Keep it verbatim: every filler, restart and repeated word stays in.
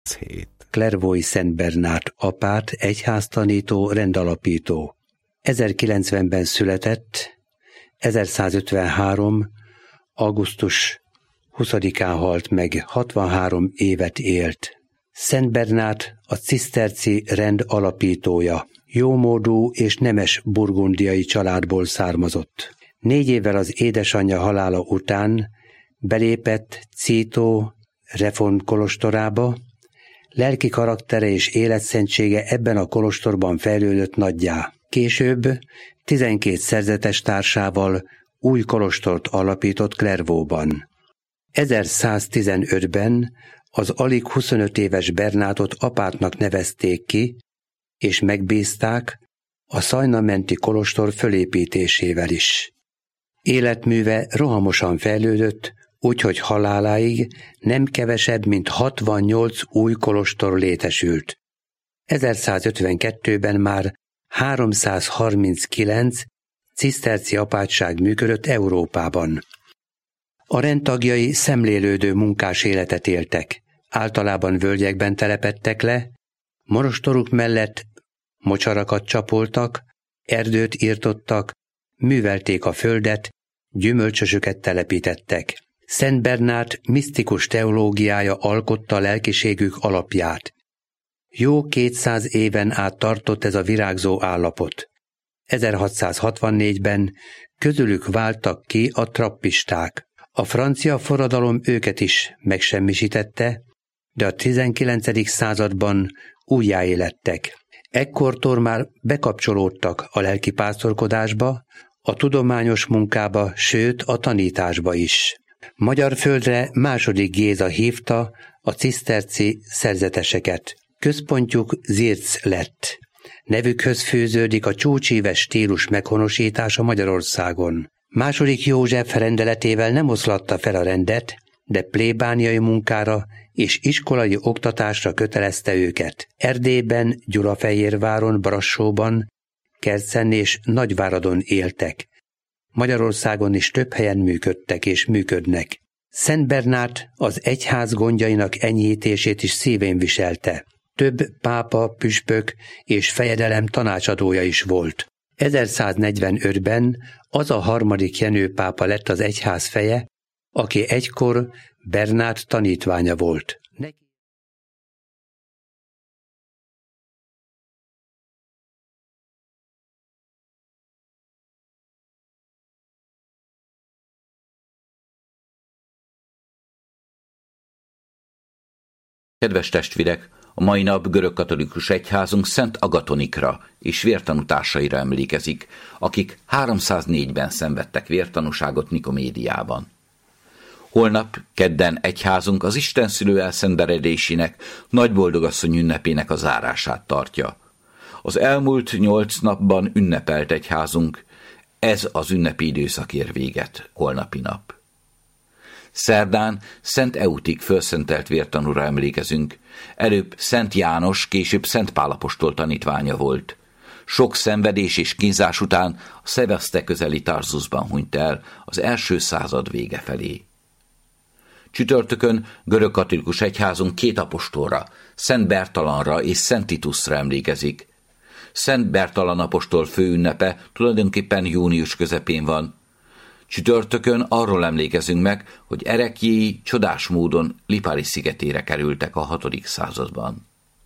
Clairvaux-i Szent Bernát apát, egyháztanító, rendalapító. ezerkilencvenben született, ezerszázötvenhárom. augusztus huszadikán halt meg, hatvanhárom évet élt. Szent Bernát a ciszterci rend alapítója, jómódú és nemes burgundiai családból származott. Négy évvel az édesanyja halála után belépett Cîteaux reform kolostorába, lelki karaktere és életszentsége ebben a kolostorban fejlődött nagyjá. Később tizenkét szerzetes társával új kolostort alapított Clairvaux-ban. ezerszáztizenötben az alig huszonöt éves Bernátot apátnak nevezték ki, és megbízták a Szajna-menti kolostor fölépítésével is. Életműve rohamosan fejlődött, úgyhogy haláláig nem kevesebb, mint hatvannyolc új kolostor létesült. ezerszázötvenkettőben már háromszázharminckilenc ciszterci apátság működött Európában. A rendtagjai szemlélődő munkás életet éltek, általában völgyekben telepedtek le, monostoruk mellett mocsarakat csapoltak, erdőt irtottak, művelték a földet, gyümölcsösöket telepítettek. Szent Bernát misztikus teológiája alkotta lelkiségük alapját. Jó kétszáz éven át tartott ez a virágzó állapot. ezerhatszázhatvannégyben közülük váltak ki a trappisták. A francia forradalom őket is megsemmisítette, de a tizenkilencedik században újjáélettek. Ekkortól már bekapcsolódtak a lelkipásztorkodásba, a tudományos munkába, sőt a tanításba is. Magyar földre második Géza hívta a ciszterci szerzeteseket. Központjuk Zirc lett. Nevükhöz fűződik a csúcsíves stílus meghonosítása Magyarországon. Második József rendeletével nem oszlatta fel a rendet, de plébániai munkára és iskolai oktatásra kötelezte őket. Erdélyben, Gyulafehérváron, Brassóban, Kercen és Nagyváradon éltek. Magyarországon is több helyen működtek és működnek. Szent Bernát az egyház gondjainak enyhítését is szívén viselte. Több pápa, püspök és fejedelem tanácsadója is volt. ezerszáznegyvenötben az a harmadik Jenő pápa lett az egyház feje, aki egykor Bernát tanítványa volt. Kedves testvérek, a mai nap görögkatolikus egyházunk Szent Agatonikra és vértanútársaira emlékezik, akik háromszáznégyben szenvedtek vértanúságot Nikomédiában. Holnap, kedden egyházunk az Istenszülő elszenderedésének, Nagyboldogasszony ünnepének a zárását tartja. Az elmúlt nyolc napban ünnepelt egyházunk, ez az ünnepi időszak ér véget, holnapi nap. Szerdán Szent Eutik fölszentelt vértanúra emlékezünk. Előbb Szent János, később Szent Pál apostol tanítványa volt. Sok szenvedés és kínzás után a Szeveszte közeli Tarzusban hunyt el az első század vége felé. Csütörtökön görögkatolikus egyházunk két apostolra, Szent Bertalanra és Szent Titusra emlékezik. Szent Bertalan apostol főünnepe tulajdonképpen június közepén van. Csütörtökön arról emlékezünk meg, hogy ereklyéi csodás módon Lipari szigetére kerültek a hatodik században.